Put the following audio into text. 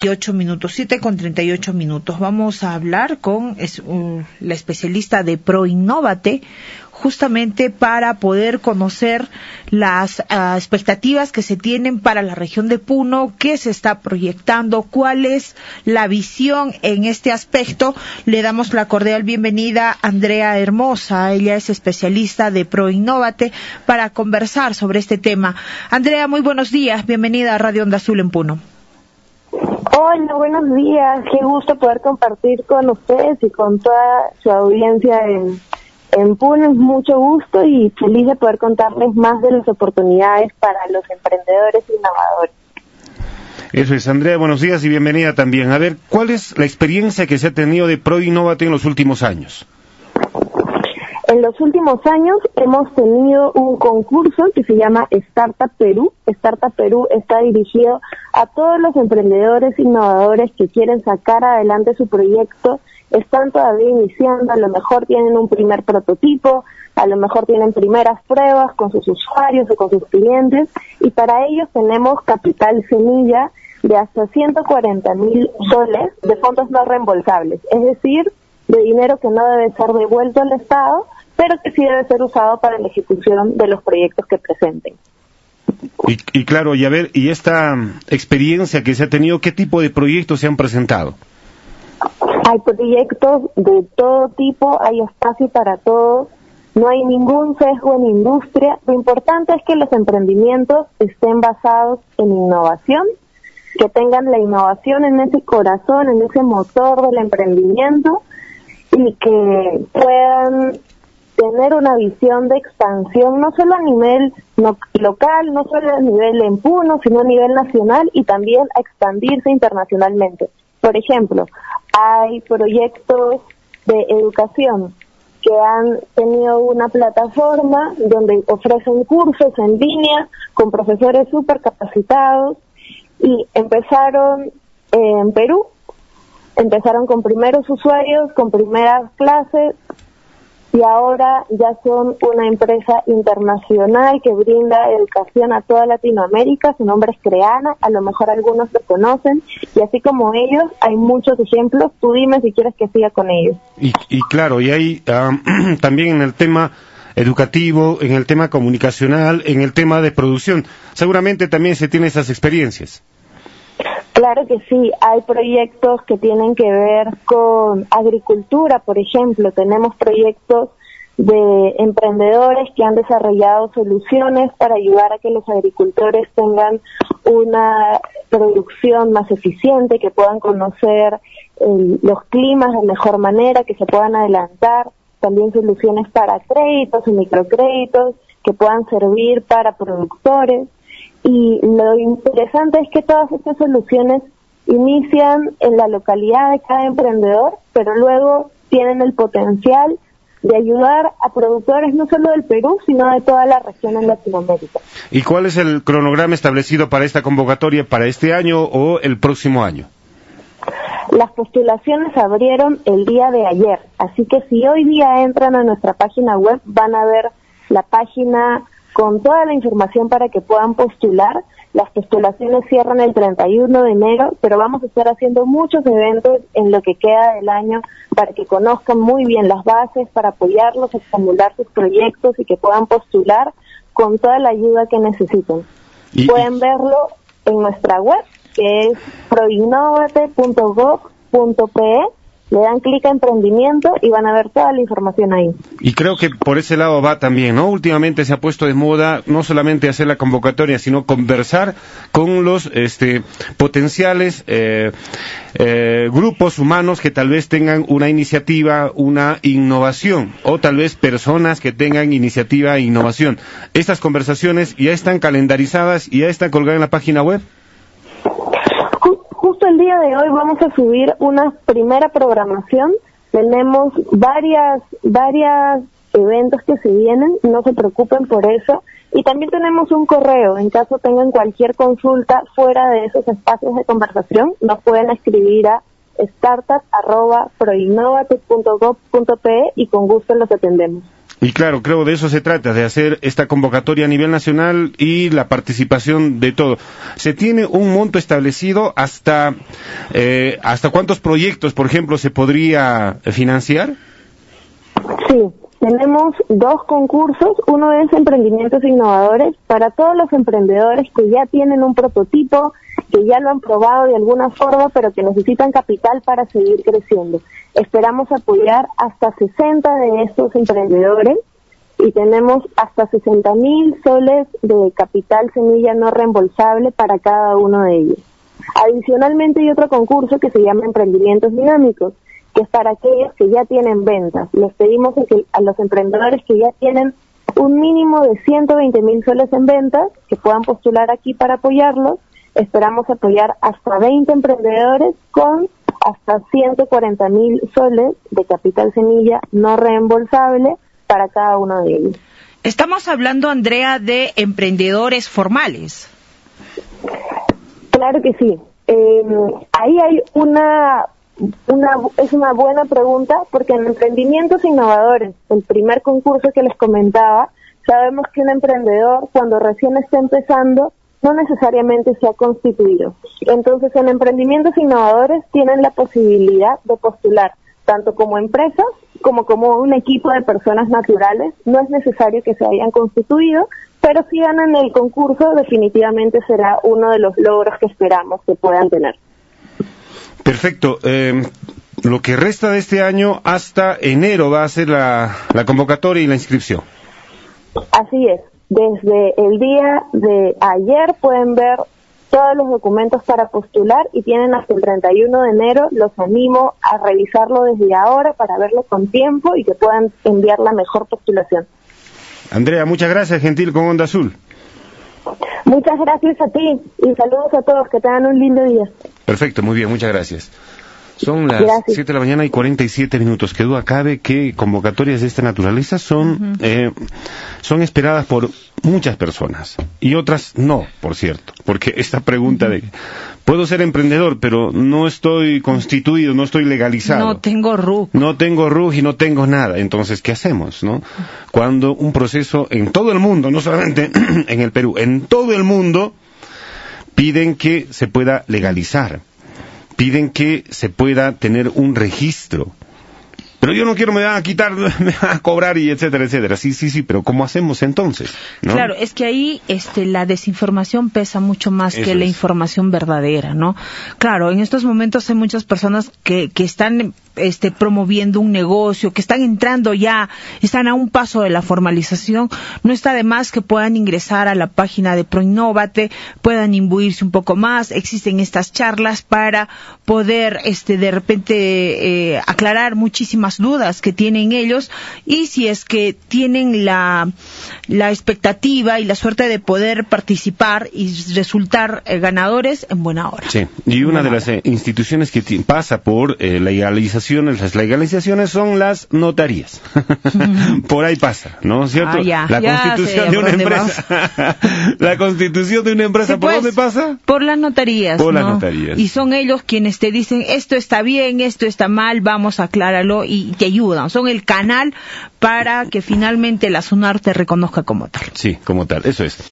8 minutos, 7:38. Vamos a hablar con la especialista de ProInnovate, justamente para poder conocer las expectativas que se tienen para la región de Puno, qué se está proyectando, cuál es la visión en este aspecto. Le damos la cordial bienvenida a Andrea Hermosa, ella es especialista de ProInnovate, para conversar sobre este tema. Andrea, muy buenos días, bienvenida a Radio Onda Azul en Puno. Hola, buenos días. Qué gusto poder compartir con ustedes y con toda su audiencia en Puno. Es mucho gusto y feliz de poder contarles más de las oportunidades para los emprendedores e innovadores. Eso es, Andrea, buenos días y bienvenida también. A ver, ¿cuál es la experiencia que se ha tenido de ProInnovate en los últimos años? En los últimos años hemos tenido un concurso que se llama Startup Perú. Startup Perú está dirigido a todos los emprendedores e innovadores que quieren sacar adelante su proyecto. Están todavía iniciando, a lo mejor tienen un primer prototipo, a lo mejor tienen primeras pruebas con sus usuarios o con sus clientes, y para ellos tenemos capital semilla de hasta 140,000 soles de fondos no reembolsables, es decir, de dinero que no debe ser devuelto al Estado, pero que sí debe ser usado para la ejecución de los proyectos que presenten. Y claro, y a ver, y esta experiencia que se ha tenido, ¿qué tipo de proyectos se han presentado? Hay proyectos de todo tipo, hay espacio para todos, no hay ningún sesgo en industria. Lo importante es que los emprendimientos estén basados en innovación, que tengan la innovación en ese corazón, en ese motor del emprendimiento, y que puedan tener una visión de expansión, no solo a nivel local, no solo a nivel en Puno, sino a nivel nacional, y también a expandirse internacionalmente. Por ejemplo, hay proyectos de educación que han tenido una plataforma donde ofrecen cursos en línea con profesores súper capacitados, y empezaron en Perú. Empezaron con primeros usuarios, con primeras clases, y ahora ya son una empresa internacional que brinda educación a toda Latinoamérica. Su nombre es Creana, a lo mejor algunos lo conocen, y así como ellos hay muchos ejemplos. Tú dime si quieres que siga con ellos. Y claro, y hay también en el tema educativo, en el tema comunicacional, en el tema de producción, seguramente también se tienen esas experiencias. Claro que sí, hay proyectos que tienen que ver con agricultura, por ejemplo. Tenemos proyectos de emprendedores que han desarrollado soluciones para ayudar a que los agricultores tengan una producción más eficiente, que puedan conocer los climas de mejor manera, que se puedan adelantar. También soluciones para créditos y microcréditos que puedan servir para productores. Y lo interesante es que todas estas soluciones inician en la localidad de cada emprendedor, pero luego tienen el potencial de ayudar a productores no solo del Perú, sino de toda la región en Latinoamérica. ¿Y cuál es el cronograma establecido para esta convocatoria, para este año o el próximo año? Las postulaciones abrieron el día de ayer, así que si hoy día entran a nuestra página web, van a ver la página con toda la información para que puedan postular. Las postulaciones cierran el 31 de enero, pero vamos a estar haciendo muchos eventos en lo que queda del año para que conozcan muy bien las bases, para apoyarlos a formular sus proyectos y que puedan postular con toda la ayuda que necesiten. Pueden verlo en nuestra web, que es proinnovate.gov.pe. Le dan clic a emprendimiento y van a ver toda la información ahí. Y creo que por ese lado va también, ¿no? Últimamente se ha puesto de moda no solamente hacer la convocatoria, sino conversar con los potenciales grupos humanos que tal vez tengan una iniciativa, una innovación, o tal vez personas que tengan iniciativa e innovación. ¿Estas conversaciones ya están calendarizadas y ya están colgadas en la página web? Justo el día de hoy vamos a subir una primera programación. Tenemos varias eventos que se vienen, no se preocupen por eso. Y también tenemos un correo, en caso tengan cualquier consulta fuera de esos espacios de conversación, nos pueden escribir a startup@proinnovate.gov.pe y con gusto los atendemos. Y claro, creo de eso se trata, de hacer esta convocatoria a nivel nacional y la participación de todo. ¿Se tiene un monto establecido hasta cuántos proyectos, por ejemplo, se podría financiar? Sí, tenemos 2 concursos. Uno es Emprendimientos Innovadores para todos los emprendedores que ya tienen un prototipo, que ya lo han probado de alguna forma, pero que necesitan capital para seguir creciendo. Esperamos apoyar hasta 60 de estos emprendedores y tenemos hasta 60.000 soles de capital semilla no reembolsable para cada uno de ellos. Adicionalmente hay otro concurso que se llama Emprendimientos Dinámicos, que es para aquellos que ya tienen ventas. Les pedimos a los emprendedores que ya tienen un mínimo de 120.000 soles en ventas, que puedan postular aquí para apoyarlos. Esperamos apoyar hasta 20 emprendedores con hasta 140.000 soles de capital semilla no reembolsable para cada uno de ellos. Estamos hablando, Andrea, de emprendedores formales. Claro que sí. Ahí hay es una buena pregunta, porque en Emprendimientos Innovadores, el primer concurso que les comentaba, sabemos que un emprendedor cuando recién está empezando no necesariamente se ha constituido. Entonces, en Emprendimientos Innovadores tienen la posibilidad de postular tanto como empresas como un equipo de personas naturales. No es necesario que se hayan constituido, pero si ganan el concurso, definitivamente será uno de los logros que esperamos que puedan tener. Perfecto. Lo que resta de este año hasta enero va a ser la convocatoria y la inscripción. Así es. Desde el día de ayer pueden ver todos los documentos para postular y tienen hasta el 31 de enero. Los animo a revisarlo desde ahora para verlo con tiempo y que puedan enviar la mejor postulación. Andrea, muchas gracias, gentil con Onda Azul. Muchas gracias a ti y saludos a todos, que tengan un lindo día. Perfecto, muy bien, muchas gracias. Son las 7 de la mañana y 47 minutos. Que duda cabe que convocatorias de esta naturaleza son esperadas por muchas personas y otras no, por cierto. Porque esta pregunta de, puedo ser emprendedor, pero no estoy constituido, no estoy legalizado. No tengo RUC. No tengo RUC y no tengo nada. Entonces, ¿qué hacemos, no? Cuando un proceso en todo el mundo, no solamente en el Perú, en todo el mundo, piden que se pueda legalizar. Piden que se pueda tener un registro. Pero yo no quiero, me van a quitar, me van a cobrar y etcétera, etcétera. Sí, pero ¿cómo hacemos entonces? ¿No? Claro, es que ahí la desinformación pesa mucho más que la información verdadera, ¿no? Claro, en estos momentos hay muchas personas que están promoviendo un negocio, que están entrando ya, están a un paso de la formalización. No está de más que puedan ingresar a la página de Proinnovate, puedan imbuirse un poco más. Existen estas charlas para poder de repente aclarar muchísimas dudas que tienen ellos, y si es que tienen la expectativa y la suerte de poder participar y resultar ganadores, en buena hora. Sí, y una de las instituciones que pasa por las legalizaciones son las notarías. Por ahí pasa, ¿no es cierto? La constitución de una empresa. La constitución de una empresa, ¿por dónde pasa? Por las notarías. Por las notarías. Y son ellos quienes te dicen, esto está bien, esto está mal, vamos a aclararlo, y te ayudan. Son el canal para que finalmente la SUNAR te reconozca como tal. Sí, como tal, eso es.